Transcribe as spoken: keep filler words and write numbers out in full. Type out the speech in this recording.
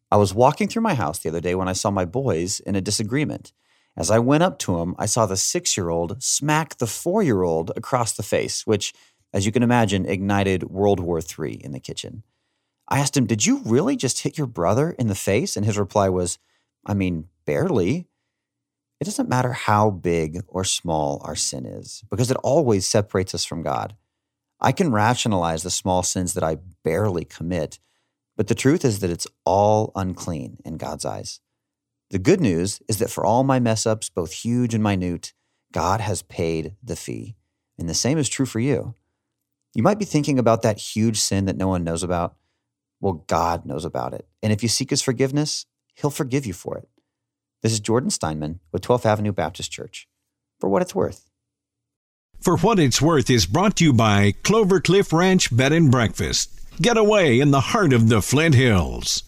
I was walking through my house the other day when I saw my boys in a disagreement. As I went up to him, I saw the six-year-old smack the four-year-old across the face, which, as you can imagine, ignited World War Three in the kitchen. I asked him, "Did you really just hit your brother in the face?" And his reply was, "I mean, barely." It doesn't matter how big or small our sin is, because it always separates us from God. I can rationalize the small sins that I barely commit, but the truth is that it's all unclean in God's eyes. The good news is that for all my mess-ups, both huge and minute, God has paid the fee. And the same is true for you. You might be thinking about that huge sin that no one knows about. Well, God knows about it. And if you seek his forgiveness, he'll forgive you for it. This is Jordan Steinman with twelfth Avenue Baptist Church. For What It's Worth. For What It's Worth is brought to you by Clover Cliff Ranch Bed and Breakfast. Get away in the heart of the Flint Hills.